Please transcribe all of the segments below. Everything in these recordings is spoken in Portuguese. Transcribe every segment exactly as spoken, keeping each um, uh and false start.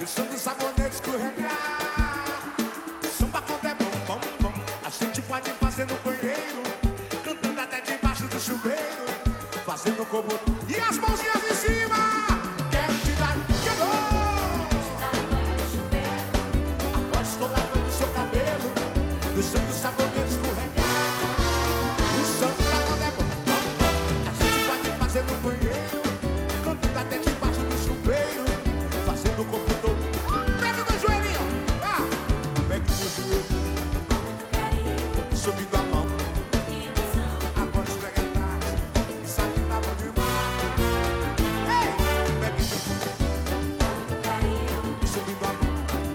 som do sabonete escorregar. Samba quando é bom, bom, bom. A gente pode fazer no banheiro, cantando até debaixo do chuveiro, fazendo como... E as mãozinhas em cima. Quero te dar, quero. Agora estou lavando o seu cabelo, no som do sabonete escorregar. O samba quando é bom, bom, bom. A gente pode fazer no banheiro, cantando até debaixo do chuveiro, fazendo como todo. Pega no joelhinho, ah. Pega no joelho, subindo a mão. Agora esfrega atrás, isso aqui tá bom demais. Ei, pega no joelho, subindo a mão.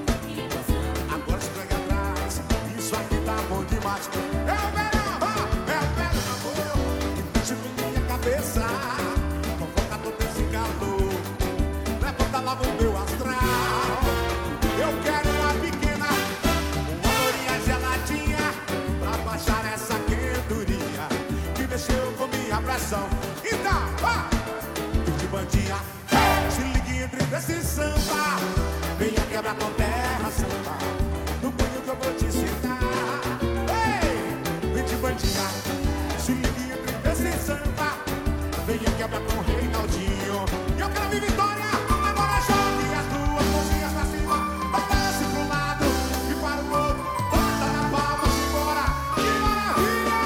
Agora esfrega atrás, isso aqui tá bom demais. É o verão, ah, é o verão, amor, que mexe com minha cabeça, convoca todo esse calor, levanta logo o meu astral. Eu quero uma pequena, uma lourinha geladinha, pra baixar essa quenturinha que mexeu com minha pressão. Então, ah, de bandinha, se ligue entre desse samba, venha quebrar com terra, samba, no punho que eu vou te ensinar. Ei, vem de bandinha, se ligue entre desse samba, venha quebrar com o Reinaldinho. E eu quero ver Vitória. Agora jogue as duas mãozinhas pra cima, balance pro lado e para o outro, bota na palma, simbora. Que maravilha!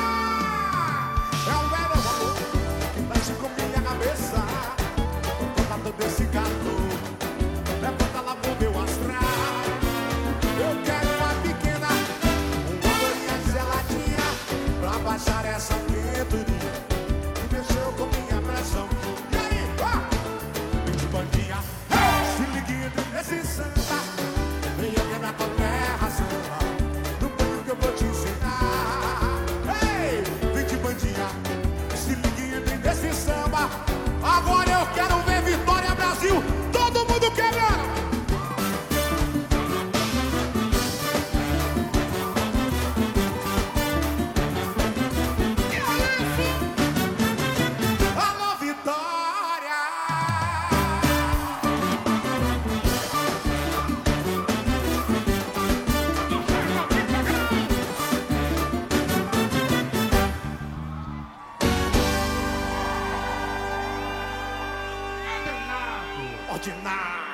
É o verão, amor, que mexe com minha cabeça, conta todo esse calor, levanta lá pro meu astral. Eu quero uma pequena, uma lourinha geladinha, pra baixar essa quenturinha que mexeu com minha pressão. E aí, ah, vem de bandinha, se ligue entre esse samba, venha quebrar com terra, samba, no banho que eu vou te ensinar. Ei, vem de bandinha, se ligue entre esse samba. Agora eu quero ver Vitória, Brasil, todo mundo quebrando. Alô, Vitória! Ordinário!